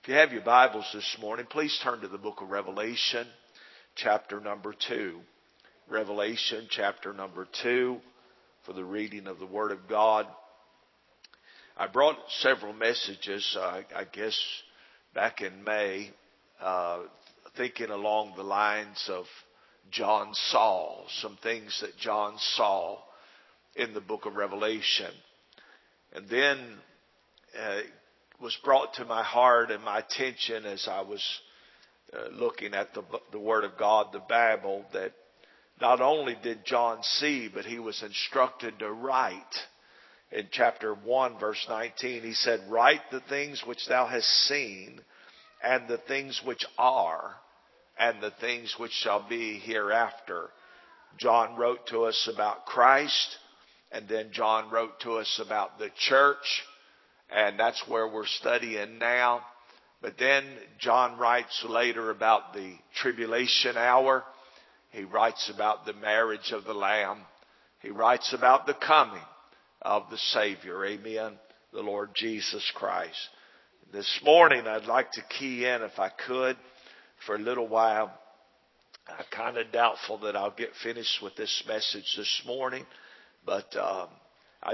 If you have your Bibles this morning, please turn to the book of Revelation, chapter number 2. Revelation, chapter number 2, for the reading of the Word of God. I brought several messages, I guess, back in May, thinking along the lines of John saw, some things that John saw in the book of Revelation. And then was brought to my heart and my attention as I was looking at the Word of God, the Bible, that not only did John see, but he was instructed to write. In chapter 1, verse 19, he said, "Write the things which thou hast seen, and the things which are, and the things which shall be hereafter." John wrote to us about Christ, and then John wrote to us about the church, and that's where we're studying now. But then John writes later about the tribulation hour. He writes about the marriage of the Lamb. He writes about the coming of the Savior. Amen. The Lord Jesus Christ. This morning I'd like to key in, if I could, for a little while. I'm kind of doubtful that I'll get finished with this message this morning. But I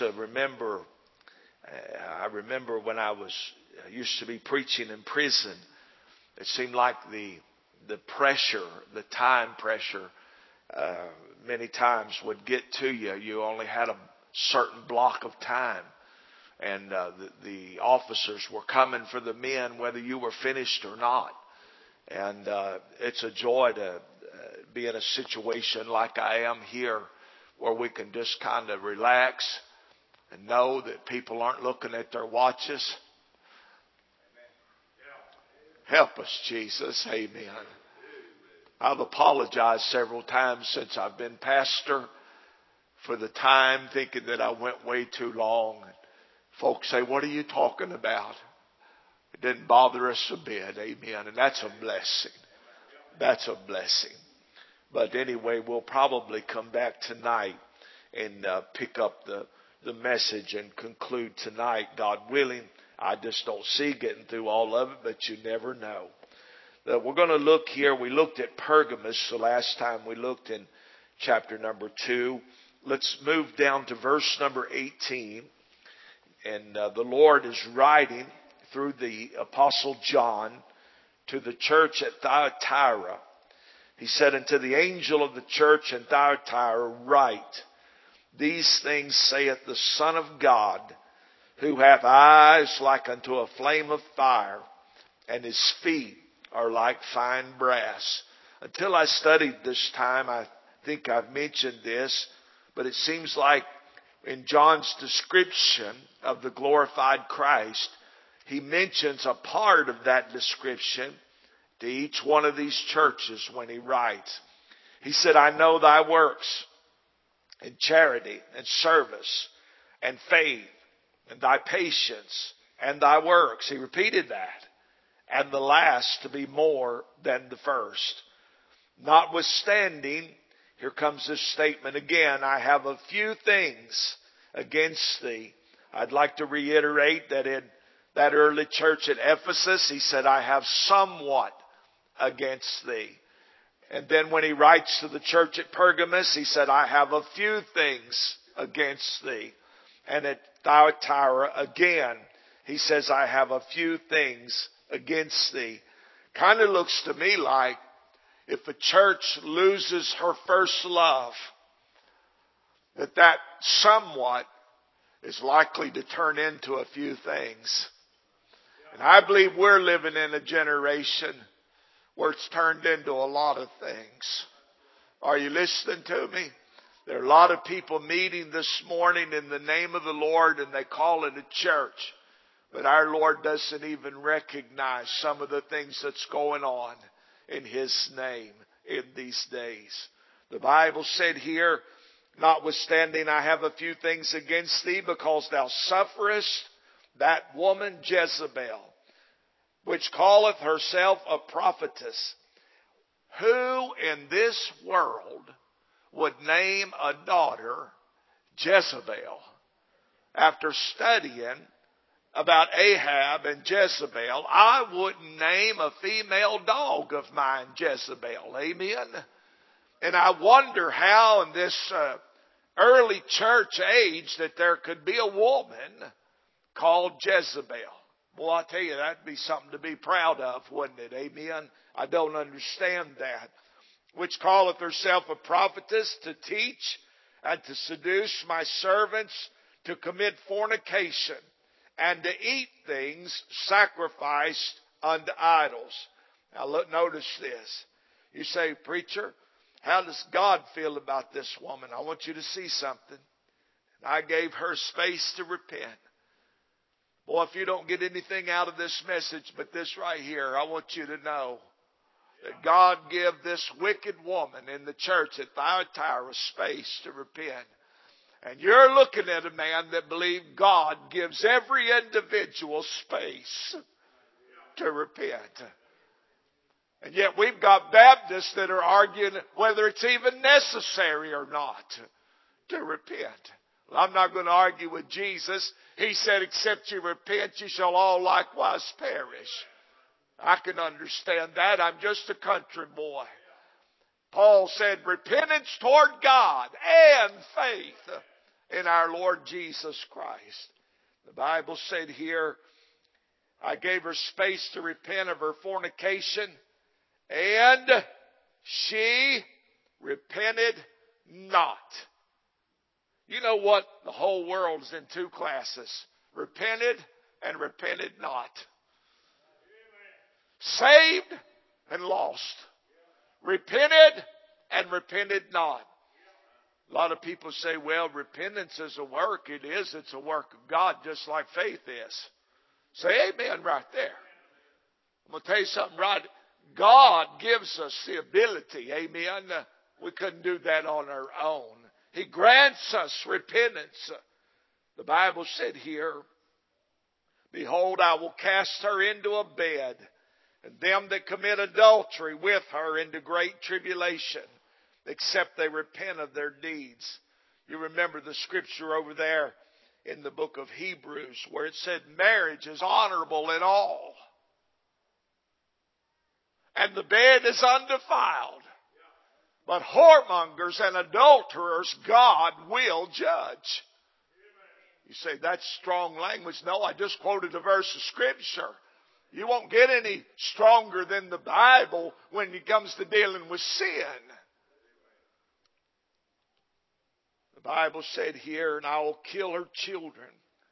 remember when I used to be preaching in prison, it seemed like the pressure, the time pressure, many times would get to you. You only had a certain block of time. And the officers were coming for the men whether you were finished or not. And it's a joy to be in a situation like I am here, where we can just kind of relax and know that people aren't looking at their watches. Help us, Jesus. Amen. I've apologized several times since I've been pastor for the time, thinking that I went way too long. Folks say, "What are you talking about?" It didn't bother us a bit. Amen. And that's a blessing. That's a blessing. But anyway, we'll probably come back tonight and pick up the message and conclude tonight, God willing. I just don't see getting through all of it, but you never know. We're going to look here. We looked at Pergamos the last time we looked in chapter number 2. Let's move down to verse number 18. And the Lord is writing through the Apostle John to the church at Thyatira. He said, "Unto the angel of the church in Thyatira write, These things saith the Son of God, who hath eyes like unto a flame of fire, and his feet are like fine brass." Until I studied this time, I think I've mentioned this, but it seems like in John's description of the glorified Christ, he mentions a part of that description to each one of these churches when he writes. He said, "I know thy works, and charity, and service, and faith, and thy patience, and thy works." He repeated that. "And the last to be more than the first. Notwithstanding," here comes this statement again, "I have a few things against thee." I'd like to reiterate that in that early church at Ephesus, he said, "I have somewhat against thee." And then when he writes to the church at Pergamos, he said, "I have a few things against thee." And at Thyatira, again, he says, "I have a few things against thee." Kind of looks to me like if a church loses her first love, that somewhat is likely to turn into a few things. And I believe we're living in a generation where it's turned into a lot of things. Are you listening to me? There are a lot of people meeting this morning in the name of the Lord, and they call it a church. But our Lord doesn't even recognize some of the things that's going on in His name in these days. The Bible said here, "Notwithstanding, I have a few things against thee, because thou sufferest that woman Jezebel, which calleth herself a prophetess." Who in this world would name a daughter Jezebel after studying about Ahab and Jezebel, I wouldn't name a female dog of mine Jezebel. Amen. And I wonder how in this early church age that there could be a woman called Jezebel. Well, I tell you, that'd be something to be proud of, wouldn't it? Amen. I don't understand that. Which calleth herself a prophetess, to teach and to seduce my servants to commit fornication and to eat things sacrificed unto idols. Now look, notice this. You say, preacher, how does God feel about this woman? I want you to see something. I gave her space to repent. Boy, if you don't get anything out of this message but this right here, I want you to know that God give this wicked woman in the church at Thyatira space to repent. And you're looking at a man that believes God gives every individual space to repent. And yet we've got Baptists that are arguing whether it's even necessary or not to repent. Well, I'm not going to argue with Jesus. He said, except you repent, you shall all likewise perish. I can understand that. I'm just a country boy. Paul said, repentance toward God and faith in our Lord Jesus Christ. The Bible said here, I gave her space to repent of her fornication, and she repented not. You know what? The whole world is in two classes. Repented and repented not. Saved and lost. Repented and repented not. A lot of people say, well, repentance is a work. It is. It's a work of God, just like faith is. Say amen right there. I'm going to tell you something right. God gives us the ability. Amen. We couldn't do that on our own. He grants us repentance. The Bible said here, behold, I will cast her into a bed, and them that commit adultery with her into great tribulation, except they repent of their deeds. You remember the scripture over there in the book of Hebrews where it said marriage is honorable in all, and the bed is undefiled. But whoremongers and adulterers God will judge. You say, that's strong language. No, I just quoted a verse of Scripture. You won't get any stronger than the Bible when it comes to dealing with sin. The Bible said here, and I will kill her children.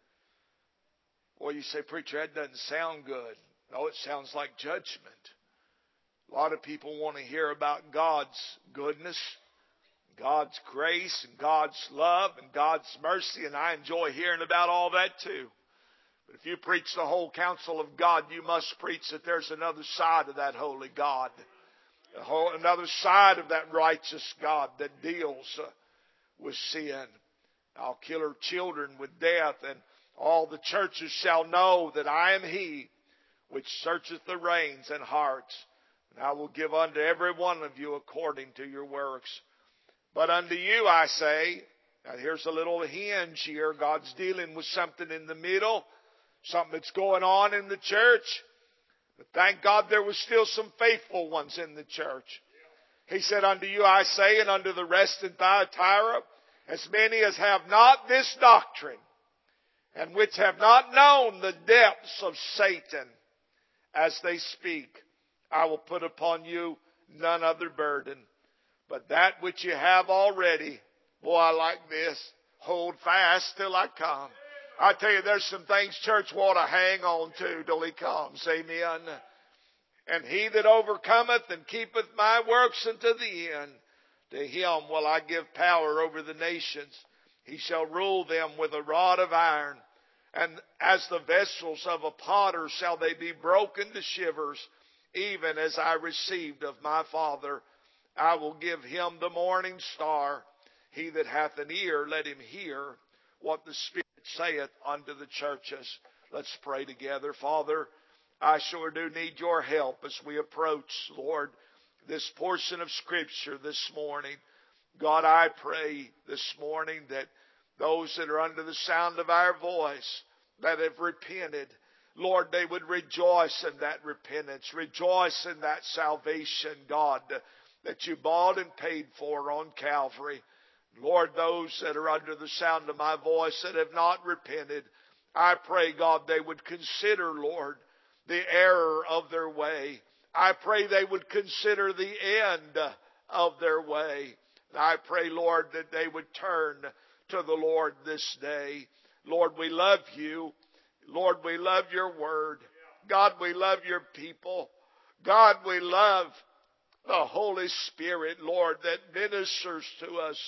Boy, you say, preacher, that doesn't sound good. No, it sounds like judgment. A lot of people want to hear about God's goodness, God's grace, and God's love, and God's mercy, and I enjoy hearing about all that too. But if you preach the whole counsel of God, you must preach that there's another side of that holy God, another side of that righteous God that deals with sin. I'll kill her children with death, and all the churches shall know that I am He which searcheth the reins and hearts. And I will give unto every one of you according to your works. But unto you I say, now here's a little hinge here. God's dealing with something in the middle, something that's going on in the church. But thank God there was still some faithful ones in the church. He said, unto you I say, and unto the rest in Thyatira, as many as have not this doctrine, and which have not known the depths of Satan as they speak, I will put upon you none other burden, but that which you have already. Boy, I like this. Hold fast till I come. I tell you, there's some things church want to hang on to till He comes. Amen. And he that overcometh and keepeth my works unto the end, to him will I give power over the nations. He shall rule them with a rod of iron. And as the vessels of a potter shall they be broken to shivers, even as I received of my Father. I will give him the morning star. He that hath an ear, let him hear what the Spirit saith unto the churches. Let's pray together. Father, I sure do need your help as we approach, Lord, this portion of Scripture this morning. God, I pray this morning that those that are under the sound of our voice, that have repented, Lord, they would rejoice in that repentance, rejoice in that salvation, God, that you bought and paid for on Calvary. Lord, those that are under the sound of my voice that have not repented, I pray, God, they would consider, Lord, the error of their way. I pray they would consider the end of their way. And I pray, Lord, that they would turn to the Lord this day. Lord, we love you. Lord, we love your word. God, we love your people. God, we love the Holy Spirit, Lord, that ministers to us.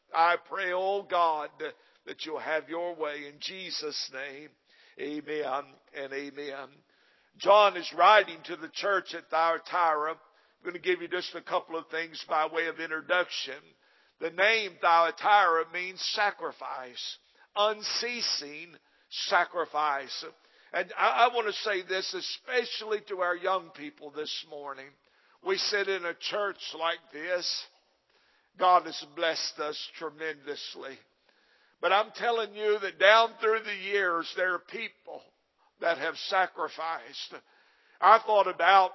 I pray, oh God, that you'll have your way in Jesus' name. Amen and amen. John is writing to the church at Thyatira. I'm going to give you just a couple of things by way of introduction. The name Thyatira means sacrifice, unceasing sacrifice. And I want to say this, especially to our young people this morning. We sit in a church like this. God has blessed us tremendously. But I'm telling you that down through the years, there are people that have sacrificed. I thought about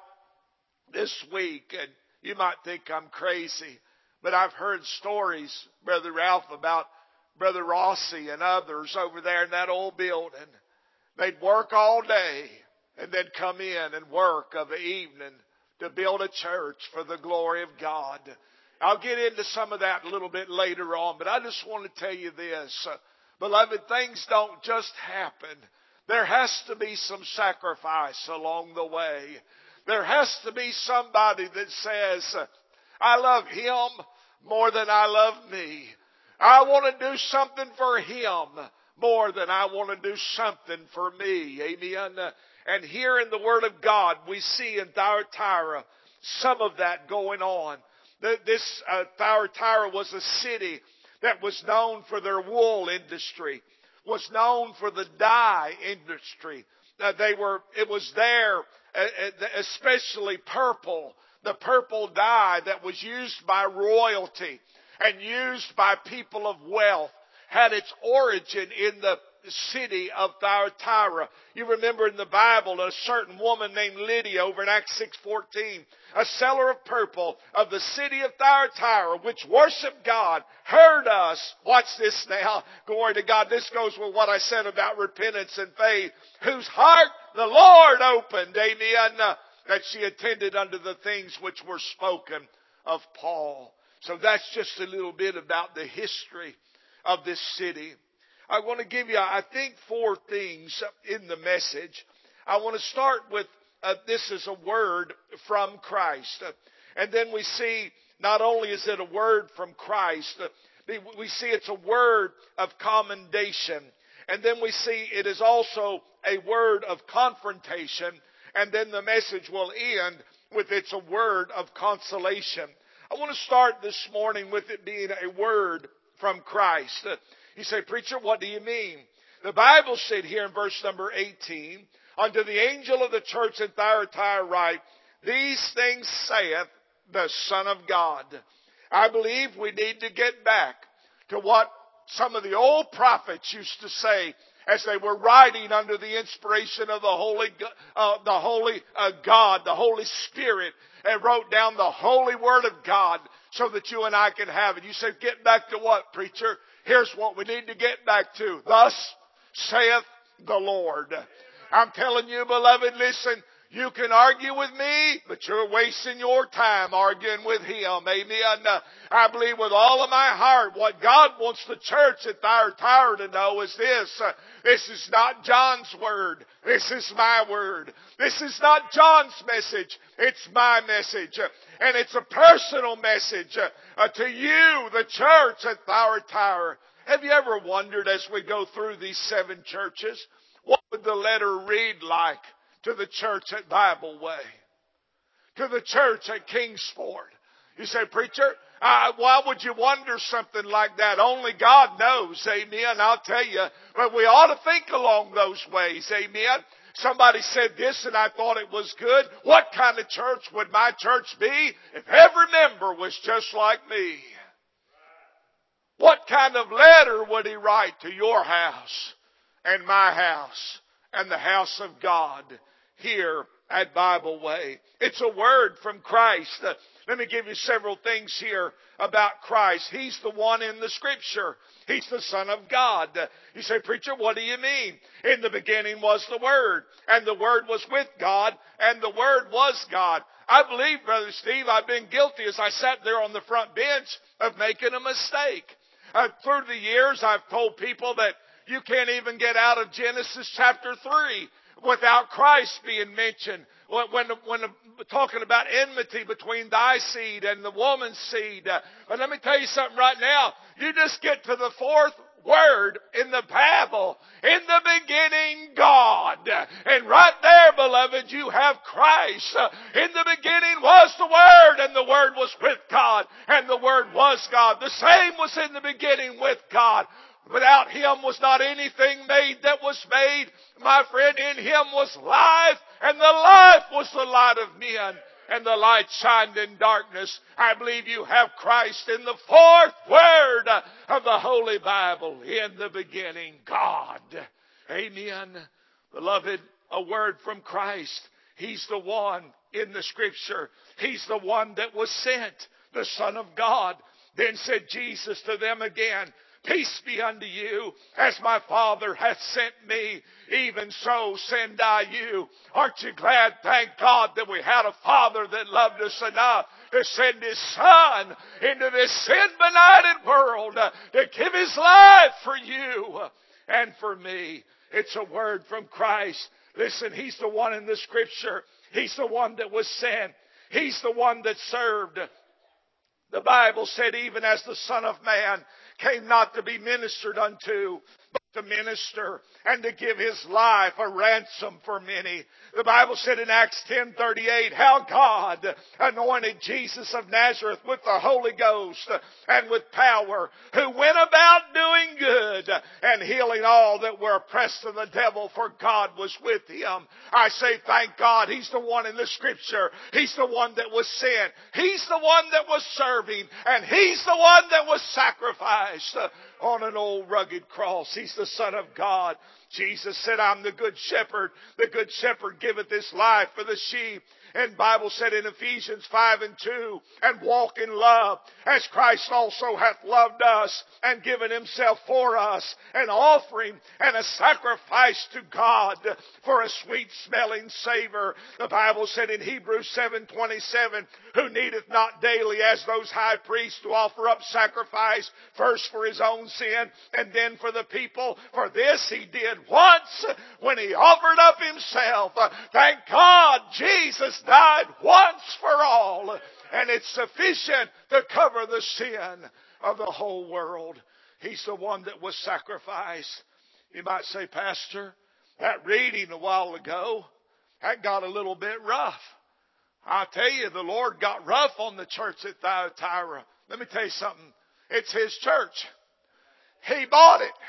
this week, and you might think I'm crazy, but I've heard stories, Brother Ralph, about Brother Rossi and others over there in that old building. They'd work all day and then come in and work of the evening to build a church for the glory of God. I'll get into some of that a little bit later on, but I just want to tell you this. Beloved, things don't just happen. There has to be some sacrifice along the way. There has to be somebody that says, I love him more than I love me. I want to do something for him more than I want to do something for me. Amen. And here in the Word of God, we see in Thyatira some of that going on. This Thyatira was a city that was known for their wool industry, was known for the dye industry. It was there, especially purple, the purple dye that was used by royalty and used by people of wealth, had its origin in the city of Thyatira. You remember in the Bible a certain woman named Lydia over in Acts 6:14, a seller of purple of the city of Thyatira, which worshiped God, heard us. Watch this now. Glory to God. This goes with what I said about repentance and faith. Whose heart the Lord opened. Amen. That she attended unto the things which were spoken of Paul. So that's just a little bit about the history of this city. I want to give you, I think, 4 things in the message. I want to start with, this is a word from Christ. And then we see, not only is it a word from Christ, we see it's a word of commendation. And then we see it is also a word of confrontation. And then the message will end with it's a word of consolation. I want to start this morning with it being a word from Christ. You say, preacher, what do you mean? The Bible said here in verse number 18, unto the angel of the church in Thyatira write, these things saith the Son of God. I believe we need to get back to what some of the old prophets used to say as they were writing under the inspiration of the Holy God, the Holy Spirit, and wrote down the holy Word of God so that you and I can have it. You say, get back to what, preacher? Here's what we need to get back to. Thus saith the Lord. I'm telling you, beloved, listen, you can argue with me, but you're wasting your time arguing with Him. Amen. I believe with all of my heart what God wants the church at Thyatira to know is this. This is not John's word. This is my word. This is not John's message. It's my message. And it's a personal message to you, the church at Thyatira. Have you ever wondered as we go through these 7 churches, what would the letter read like to the church at Bible Way? To the church at Kingsport? You say, preacher, why would you wonder something like that? Only God knows, amen. I'll tell you, but we ought to think along those ways, amen. Somebody said this and I thought it was good. What kind of church would my church be if every member was just like me? What kind of letter would he write to your house? and my house and the house of God here at Bible Way. It's a word from Christ. Let me give you several things here about Christ. He's the one in the Scripture. He's the Son of God. You say, preacher, what do you mean? In the beginning was the Word, and the Word was with God, and the Word was God. I believe, Brother Steve, I've been guilty as I sat there on the front bench of making a mistake. Through the years, I've told people that you can't even get out of Genesis chapter 3 without Christ being mentioned. When talking about enmity between thy seed and the woman's seed. But let me tell you something right now. You just get to the fourth word in the Bible. In the beginning, God. And right there, beloved, you have Christ. In the beginning was the Word, and the Word was with God, and the Word was God. The same was in the beginning with God. Without Him was not anything made that was made. My friend, in Him was life, and the life was the light of men, and the light shined in darkness. I believe you have Christ in the fourth word of the Holy Bible. In the beginning, God. Amen. Beloved, a word from Christ. He's the one in the Scripture. He's the one that was sent, the Son of God. Then said Jesus to them again, peace be unto you, as my Father hath sent me, even so send I you. Aren't you glad, thank God, that we had a Father that loved us enough to send His Son into this sin-benighted world to give His life for you and for me. It's a word from Christ. Listen, He's the one in the Scripture. He's the one that was sent. He's the one that served. The Bible said, even as the Son of Man came not to be ministered unto, but to minister and to give His life a ransom for many. The Bible said in Acts 10:38, how God anointed Jesus of Nazareth with the Holy Ghost and with power, who went about doing good and healing all that were oppressed of the devil, for God was with Him. I say, thank God, He's the one in the Scripture. He's the one that was sent. He's the one that was serving, and He's the one that was sacrificed on an old rugged cross. He's the Son of God. Jesus said, I'm the good shepherd. The good shepherd giveth His life for the sheep. And Bible said in Ephesians 5:2, and walk in love, as Christ also hath loved us and given Himself for us, an offering and a sacrifice to God for a sweet smelling savor. The Bible said in Hebrews 7:27, who needeth not daily as those high priests to offer up sacrifice, first for His own sin and then for the people. For this He did once when He offered up Himself. Thank God Jesus died once for all, and it's sufficient to cover the sin of the whole world. He's the one that was sacrificed. You might say, Pastor, that reading a while ago, that got a little bit rough. I'll tell you, the Lord got rough on the church at Thyatira. Let me tell you something. It's His church. He bought it.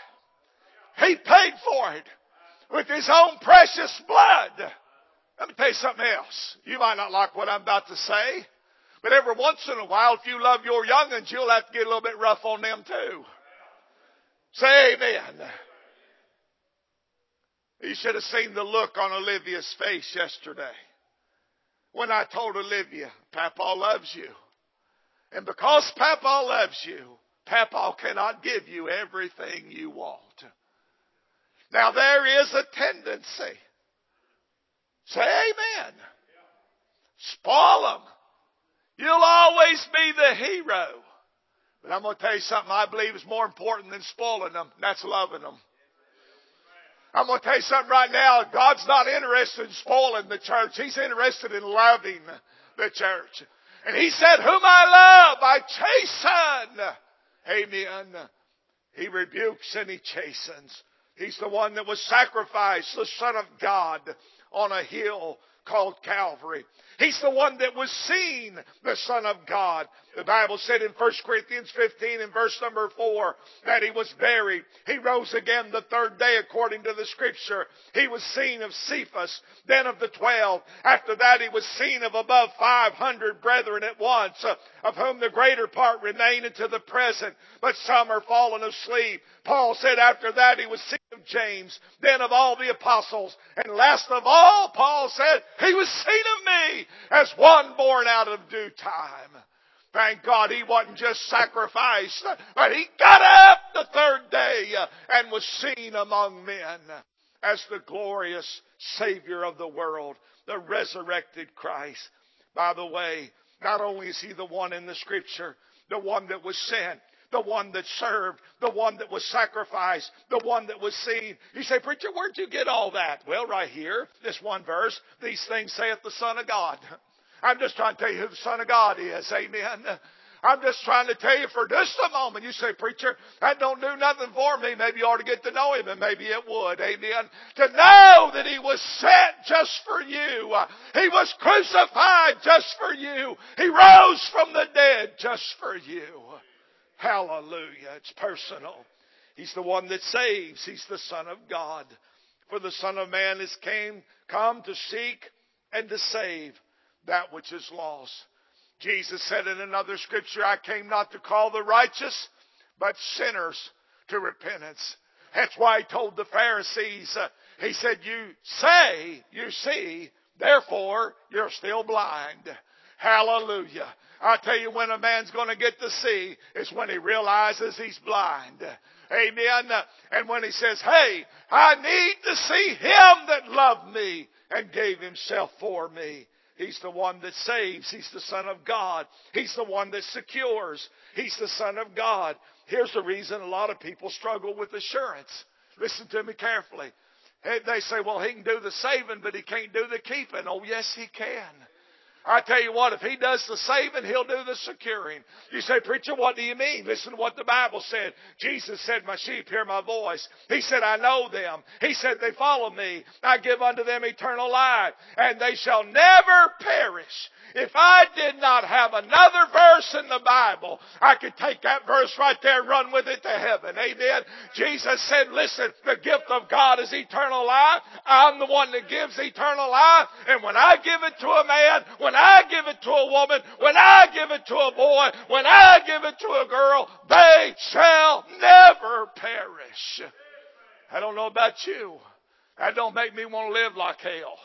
He paid for it with His own precious blood. Let me tell you something else. You might not like what I'm about to say, but every once in a while, if you love your young'uns, you'll have to get a little bit rough on them too. Say amen. You should have seen the look on Olivia's face yesterday when I told Olivia, Papa loves you. And because Papa loves you, Papa cannot give you everything you want. Now there is a tendency. Say amen. Spoil them. You'll always be the hero. But I'm going to tell you something I believe is more important than spoiling them. And that's loving them. I'm going to tell you something right now. God's not interested in spoiling the church. He's interested in loving the church. And He said, whom I love, I chasten. Amen. He rebukes and He chastens. He's the one that was sacrificed, the Son of God, on a hill called Calvary. He's the one that was seen, the Son of God. The Bible said in 1 Corinthians 15 and verse number 4 that He was buried. He rose again the third day according to the Scripture. He was seen of Cephas, then of the 12. After that He was seen of above 500 brethren at once, of whom the greater part remain unto the present, but some are fallen asleep. Paul said after that He was seen of of James, then of all the apostles. And last of all, Paul said, he was seen of me as one born out of due time. Thank God he wasn't just sacrificed, but he got up the third day and was seen among men as the glorious Savior of the world, the resurrected Christ. By the way, not only is he the one in the Scripture, the one that was sent, the one that served, the one that was sacrificed, the one that was seen. You say, preacher, where'd you get all that? Well, right here, this one verse, these things saith the Son of God. I'm just trying to tell you who the Son of God is. Amen. I'm just trying to tell you for just a moment. You say, preacher, that don't do nothing for me. Maybe you ought to get to know him, and maybe it would. Amen. To know that he was sent just for you. He was crucified just for you. He rose from the dead just for you. Hallelujah. It's personal. He's the one that saves. He's the Son of God. For the Son of Man is come to seek and to save that which is lost. Jesus said in another scripture, I came not to call the righteous, but sinners to repentance. That's why he told the Pharisees, he said, you say you see, therefore you're still blind. Hallelujah. I tell you, when a man's going to get to see is when he realizes he's blind. Amen. And when he says, hey, I need to see him that loved me and gave himself for me. He's the one that saves. He's the Son of God. He's the one that secures. He's the Son of God. Here's the reason a lot of people struggle with assurance. Listen to me carefully. They say, well, he can do the saving, but he can't do the keeping. Oh, yes, he can. I tell you what, if he does the saving, he'll do the securing. You say, preacher, what do you mean? Listen to what the Bible said. Jesus said, my sheep hear my voice. He said, I know them. He said, they follow me. I give unto them eternal life, and they shall never perish. If I did not have another verse in the Bible, I could take that verse right there and run with it to heaven. Amen. Jesus said, listen, the gift of God is eternal life. I'm the one that gives eternal life. And when I give it to a man, when I give it to a woman, when I give it to a boy, when I give it to a girl, they shall never perish. I don't know about you. That don't make me want to live like hell.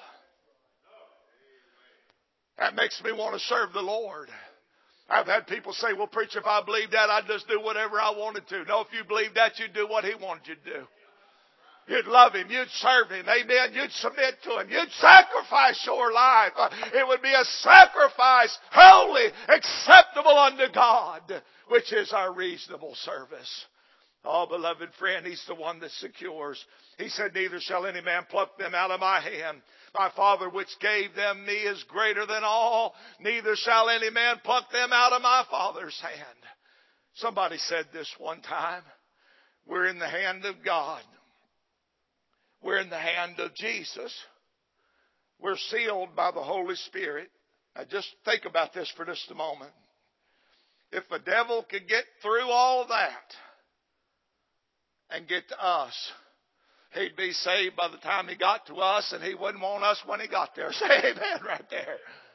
That makes me want to serve the Lord. I've had people say, well, preacher, if I believed that, I'd just do whatever I wanted to. No, if you believed that, you'd do what he wanted you to do. You'd love him. You'd serve him. Amen. You'd submit to him. You'd sacrifice your life. It would be a sacrifice holy, acceptable unto God, which is our reasonable service. Oh, beloved friend, he's the one that secures. He said, neither shall any man pluck them out of my hand. My Father which gave them me is greater than all. Neither shall any man pluck them out of my Father's hand. Somebody said this one time. We're in the hand of God. We're in the hand of Jesus. We're sealed by the Holy Spirit. Now just think about this for just a moment. If the devil could get through all that and get to us, he'd be saved by the time he got to us, and he wouldn't want us when he got there. Say amen right there.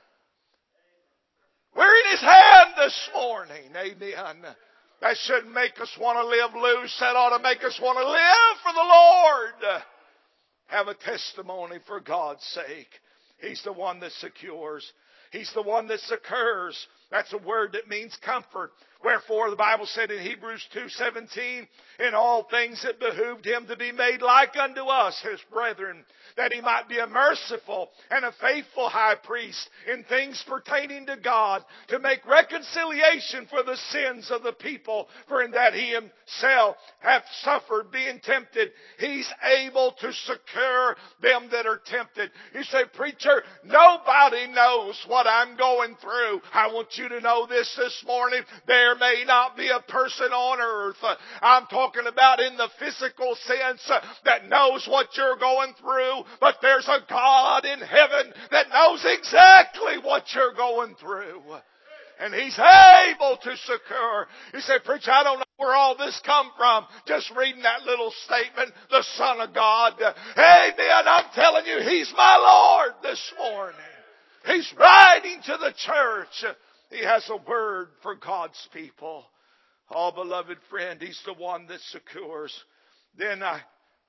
We're in his hand this morning. Amen. That shouldn't make us want to live loose. That ought to make us want to live for the Lord. Have a testimony for God's sake. He's the one that secures. He's the one that succors. That's a word that means comfort. Wherefore the Bible said in Hebrews 2:17, in all things it behooved him to be made like unto us, his brethren, that he might be a merciful and a faithful high priest in things pertaining to God, to make reconciliation for the sins of the people. For in that he himself hath suffered being tempted, he's able to succor them that are tempted. You say, preacher, nobody knows what I'm going through. I want you to know this morning. There may not be a person on earth, I'm talking about in the physical sense, that knows what you're going through, but there's a God in heaven that knows exactly what you're going through. And he's able to succor. You say, preacher, I don't know where all this come from. Just reading that little statement, the Son of God. Amen. I'm telling you, he's my Lord this morning. He's writing to the church. He has a word for God's people. Oh, beloved friend, he's the one that secures. Then I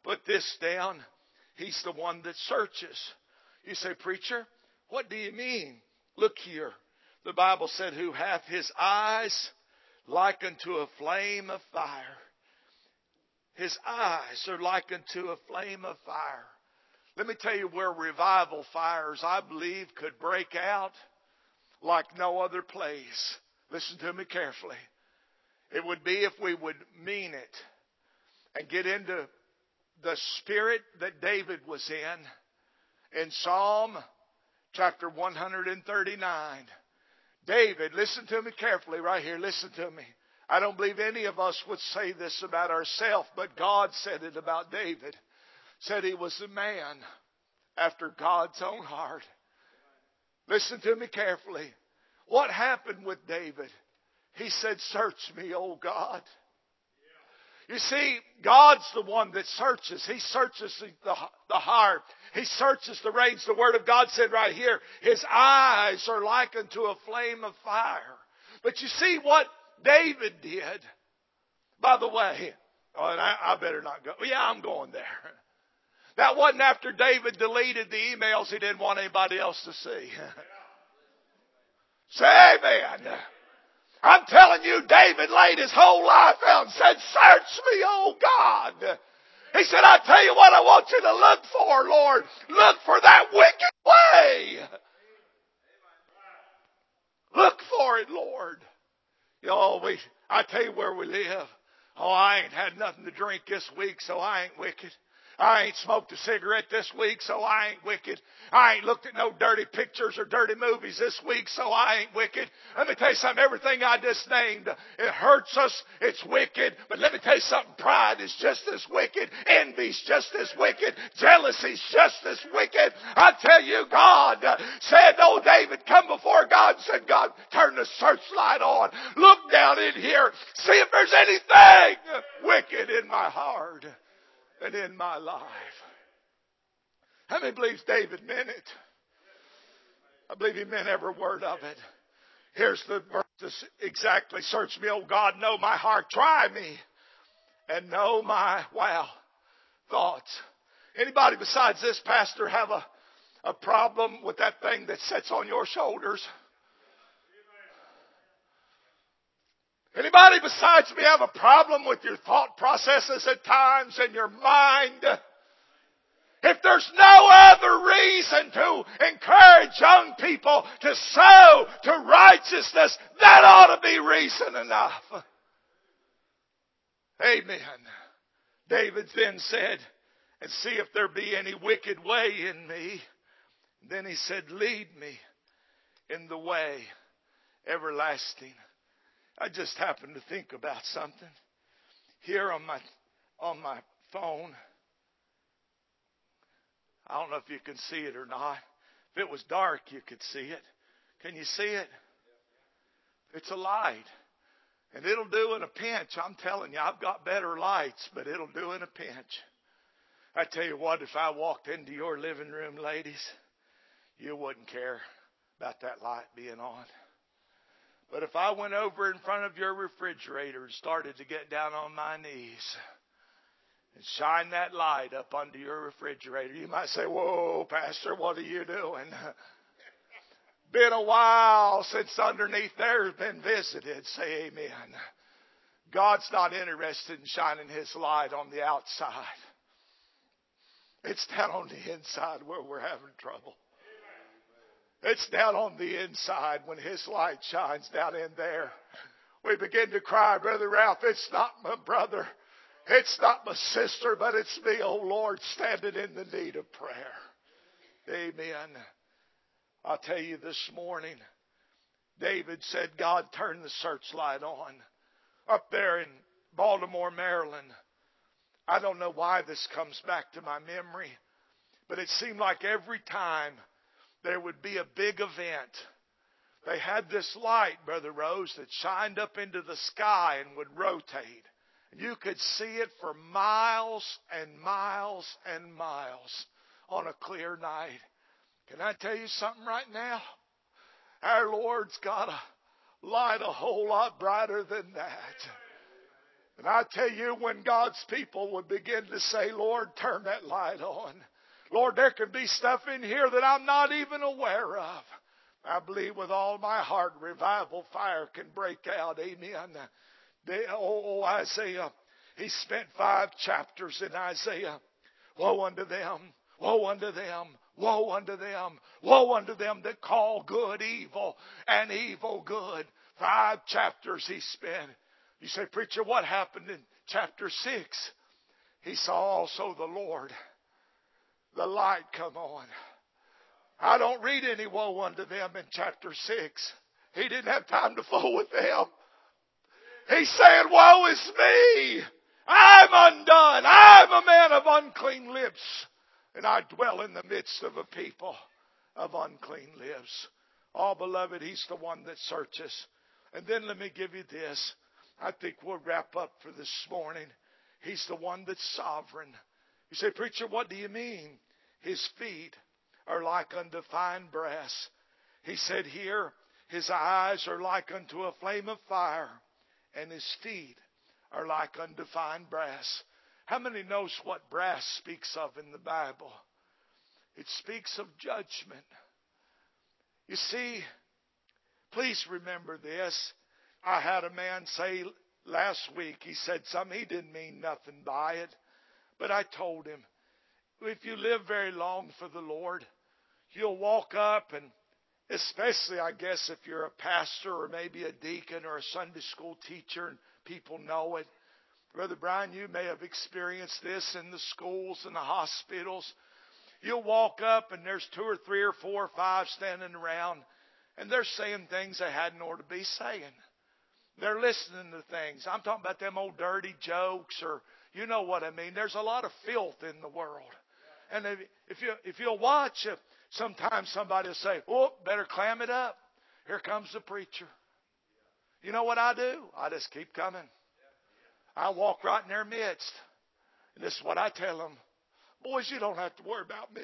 put this down. He's the one that searches. You say, preacher, what do you mean? Look here. The Bible said, who hath his eyes like unto a flame of fire. His eyes are like unto a flame of fire. Let me tell you where revival fires, I believe, could break out like no other place. Listen to me carefully. It would be if we would mean it and get into the spirit that David was in Psalm chapter 139. David, listen to me carefully right here. Listen to me. I don't believe any of us would say this about ourselves, but God said it about David. Said he was a man after God's own heart. Listen to me carefully. What happened with David? He said, search me, O God. You see, God's the one that searches. He searches the heart. He searches the reins. The Word of God said right here, his eyes are like unto a flame of fire. But you see what David did. By the way, and I better not go. Yeah, I'm going there. That wasn't after David deleted the emails he didn't want anybody else to see. Say amen. I'm telling you, David laid his whole life out and said, search me, oh God. He said, I tell you what I want you to look for, Lord. Look for that wicked way. Look for it, Lord. I tell you where we live. Oh, I ain't had nothing to drink this week, so I ain't wicked. I ain't smoked a cigarette this week, so I ain't wicked. I ain't looked at no dirty pictures or dirty movies this week, so I ain't wicked. Let me tell you something. Everything I just named, it hurts us. It's wicked. But let me tell you something. Pride is just as wicked. Envy's just as wicked. Jealousy's just as wicked. I tell you, God said, oh, David, come before God and said, God, turn the searchlight on. Look down in here. See if there's anything wicked in my heart and in my life. How many believes David meant it? I believe he meant every word of it. Here's the verse exactly. Search me, O God, know my heart. Try me and know my, thoughts. Anybody besides this pastor have a problem with that thing that sits on your shoulders? Anybody besides me have a problem with your thought processes at times in your mind? If there's no other reason to encourage young people to sow to righteousness, that ought to be reason enough. Amen. David then said, and see if there be any wicked way in me. Then he said, lead me in the way everlasting. I just happened to think about something here on my phone. I don't know if you can see it or not. If it was dark, you could see it. Can you see it? It's a light. And it'll do in a pinch. I'm telling you, I've got better lights, but it'll do in a pinch. I tell you what, if I walked into your living room, ladies, you wouldn't care about that light being on. But if I went over in front of your refrigerator and started to get down on my knees and shine that light up under your refrigerator, you might say, whoa, Pastor, what are you doing? Been a while since underneath there has been visited. Say amen. God's not interested in shining His light on the outside. It's down on the inside where we're having trouble. It's down on the inside when His light shines down in there. We begin to cry, Brother Ralph, it's not my brother. It's not my sister, but it's me, oh Lord, standing in the need of prayer. Amen. I'll tell you this morning, David said, God, turn the searchlight on. Up there in Baltimore, Maryland. I don't know why this comes back to my memory, but it seemed like every time there would be a big event, they had this light, Brother Rose, that shined up into the sky and would rotate. And you could see it for miles and miles and miles on a clear night. Can I tell you something right now? Our Lord's got a light a whole lot brighter than that. And I tell you, when God's people would begin to say, Lord, turn that light on. Lord, there can be stuff in here that I'm not even aware of. I believe with all my heart revival fire can break out. Amen. Isaiah, he spent 5 chapters in Isaiah. Woe unto them, woe unto them, woe unto them, woe unto them that call good evil and evil good. 5 chapters he spent. You say, preacher, what happened in chapter 6? He saw also the Lord, the light come on. I don't read any woe unto them in chapter 6. He didn't have time to fool with them. He's saying, woe is me. I'm undone. I'm a man of unclean lips. And I dwell in the midst of a people of unclean lips. Oh, beloved, he's the one that searches. And then let me give you this. I think we'll wrap up for this morning. He's the one that's sovereign. You say, preacher, what do you mean? His feet are like unto fine brass. He said here, his eyes are like unto a flame of fire, and his feet are like unto fine brass. How many knows what brass speaks of in the Bible? It speaks of judgment. You see, please remember this. I had a man say last week, he said something, he didn't mean nothing by it. But I told him, if you live very long for the Lord, you'll walk up, and especially, I guess, if you're a pastor or maybe a deacon or a Sunday school teacher and people know it. Brother Brian, you may have experienced this in the schools and the hospitals. You'll walk up and there's 2 or 3 or 4 or 5 standing around, and they're saying things they hadn't ought to be saying. They're listening to things. I'm talking about them old dirty jokes, or you know what I mean. There's a lot of filth in the world. And if you'll watch, sometimes somebody will say, oh, better clam it up. Here comes the preacher. You know what I do? I just keep coming. I walk right in their midst. And this is what I tell them. Boys, you don't have to worry about me.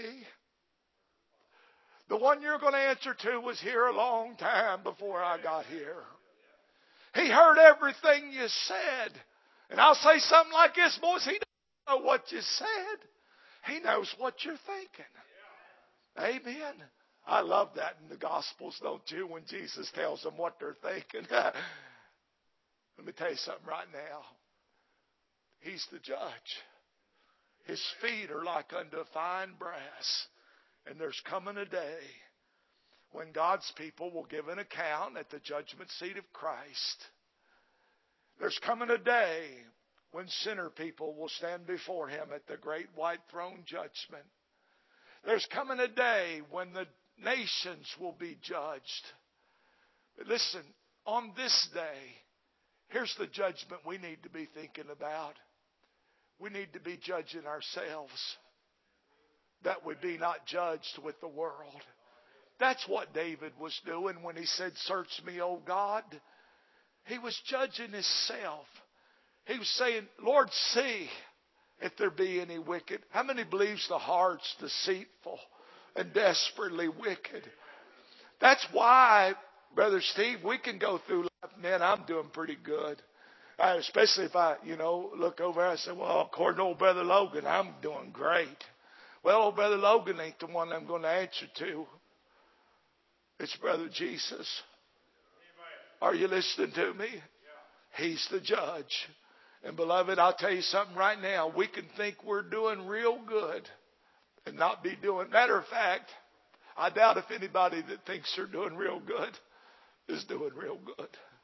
The one you're going to answer to was here a long time before I got here. He heard everything you said. And I'll say something like this, boys, he doesn't know what you said. He knows what you're thinking. Amen. I love that in the Gospels, don't you, when Jesus tells them what they're thinking. Let me tell you something right now. He's the judge. His feet are like unto fine brass. And there's coming a day when God's people will give an account at the judgment seat of Christ. There's coming a day when sinner people will stand before Him at the great white throne judgment. There's coming a day when the nations will be judged. But listen, on this day, here's the judgment we need to be thinking about. We need to be judging ourselves, that we be not judged with the world. That's what David was doing when he said, search me, O God. He was judging himself. He was saying, Lord, see if there be any wicked. How many believes the heart's deceitful and desperately wicked? That's why, Brother Steve, we can go through life. Man, I'm doing pretty good. Especially if I, look over and say, well, according to old Brother Logan, I'm doing great. Well, old Brother Logan ain't the one I'm going to answer to. It's Brother Jesus. Are you listening to me? He's the judge. And beloved, I'll tell you something right now. We can think we're doing real good and not be doing. Matter of fact, I doubt if anybody that thinks they're doing real good is doing real good.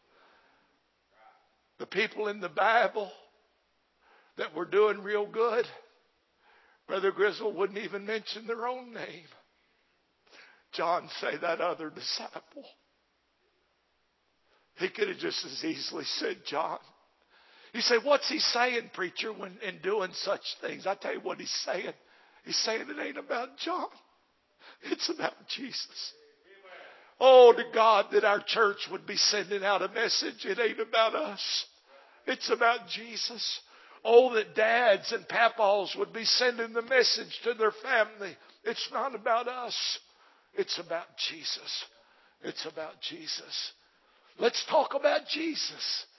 The people in the Bible that were doing real good, Brother Grizzle wouldn't even mention their own name. John say that other disciple. He could have just as easily said John. You say, what's he saying, preacher, when in doing such things? I tell you what he's saying. He's saying it ain't about John. It's about Jesus. Oh, to God that our church would be sending out a message. It ain't about us. It's about Jesus. Oh, that dads and papaws would be sending the message to their family. It's not about us. It's about Jesus. It's about Jesus. Let's talk about Jesus.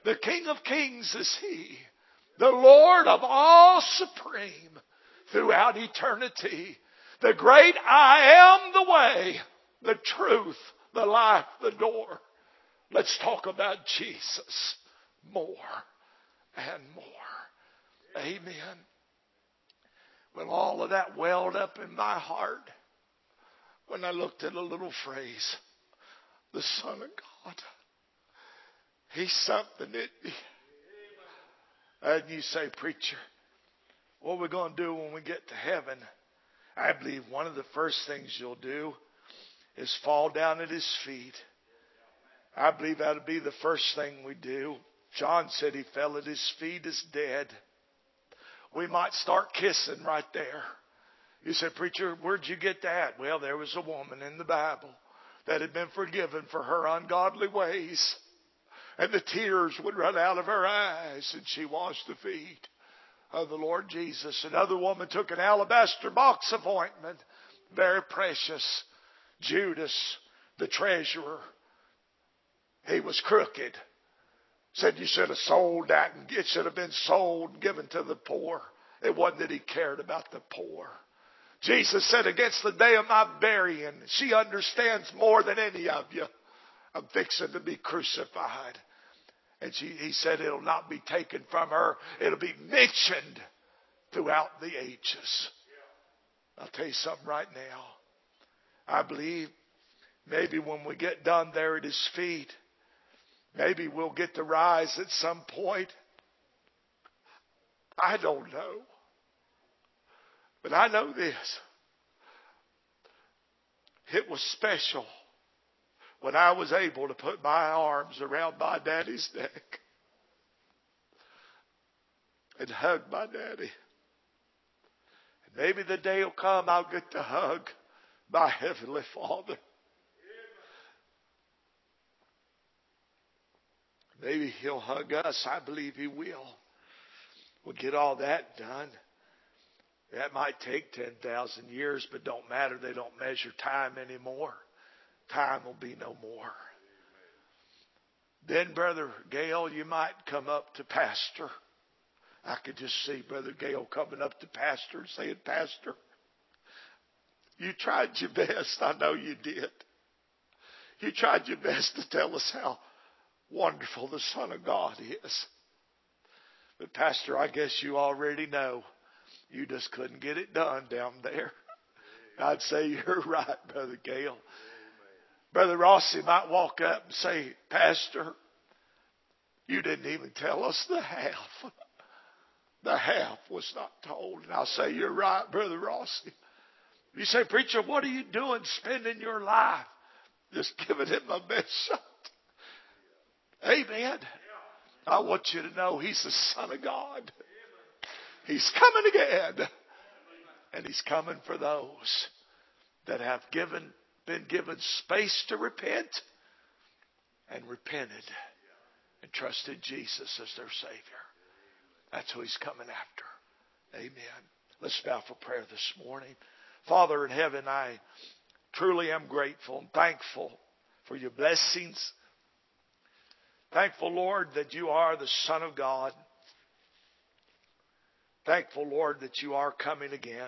The King of Kings is He. The Lord of all supreme throughout eternity. The great I am, the way, the truth, the life, the door. Let's talk about Jesus more and more. Amen. When all of that welled up in my heart, when I looked at a little phrase, the Son of God. He's something, isn't He? And you say, preacher, what are we going to do when we get to heaven? I believe one of the first things you'll do is fall down at His feet. I believe that'll be the first thing we do. John said he fell at His feet as dead. We might start kissing right there. You say, preacher, where'd you get that? Well, there was a woman in the Bible that had been forgiven for her ungodly ways. And the tears would run out of her eyes, and she washed the feet of the Lord Jesus. Another woman took an alabaster box of ointment, very precious. Judas, the treasurer, he was crooked. Said you should have sold that, and it should have been sold and given to the poor. It wasn't that He cared about the poor. Jesus said, against the day of my burying, she understands more than any of you. I'm fixing to be crucified. And He said it'll not be taken from her. It'll be mentioned throughout the ages. I'll tell you something right now. I believe maybe when we get done there at His feet, maybe we'll get to rise at some point. I don't know. But I know this. It was special when I was able to put my arms around my daddy's neck and hug my daddy. And maybe the day will come I'll get to hug my Heavenly Father. Maybe He'll hug us. I believe He will. We'll get all that done. That might take 10,000 years, but don't matter. They don't measure time anymore. Time will be no more. Then, Brother Gale, you might come up to Pastor. I could just see Brother Gale coming up to Pastor and saying, Pastor, you tried your best. I know you did. You tried your best to tell us how wonderful the Son of God is. But Pastor, I guess you already know. You just couldn't get it done down there. I'd say you're right, Brother Gale. Brother Rossi might walk up and say, Pastor, you didn't even tell us the half. The half was not told. And I'll say, you're right, Brother Rossi. You say, preacher, what are you doing spending your life? Just giving it my best shot. Amen. I want you to know He's the Son of God. He's coming again. And He's coming for those that have been given space to repent and repented and trusted Jesus as their Savior. That's who He's coming after. Amen. Let's bow for prayer this morning. Father in heaven, I truly am grateful and thankful for your blessings. Thankful, Lord, that you are the Son of God. Thankful, Lord, that you are coming again.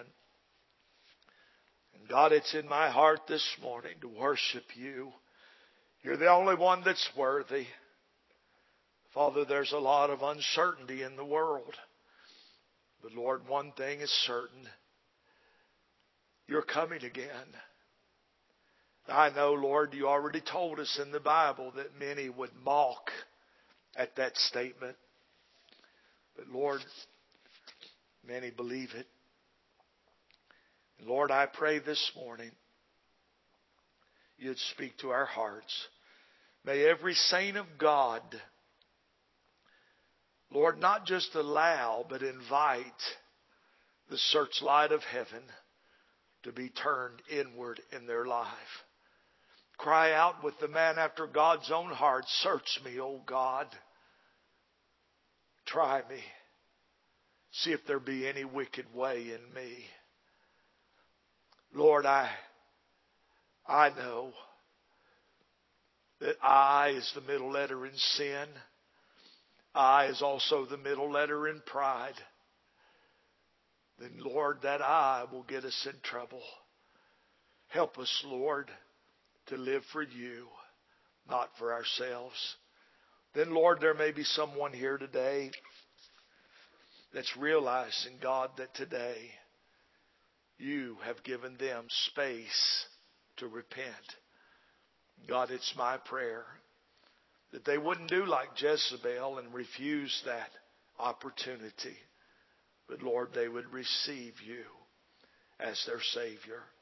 And God, it's in my heart this morning to worship you. You're the only one that's worthy. Father, there's a lot of uncertainty in the world. But Lord, one thing is certain. You're coming again. I know, Lord, you already told us in the Bible that many would mock at that statement. But Lord, many believe it. And Lord, I pray this morning you'd speak to our hearts. May every saint of God, Lord, not just allow, but invite the searchlight of heaven to be turned inward in their life. Cry out with the man after God's own heart, search me, O God. Try me. See if there be any wicked way in me. Lord, I know that I is the middle letter in sin. I is also the middle letter in pride, then Lord, that I will get us in trouble. Help us, Lord, to live for you, not for ourselves. Then, Lord, there may be someone here today that's realizing, God, that today you have given them space to repent. God, it's my prayer that they wouldn't do like Jezebel and refuse that opportunity. But Lord, they would receive you as their Savior.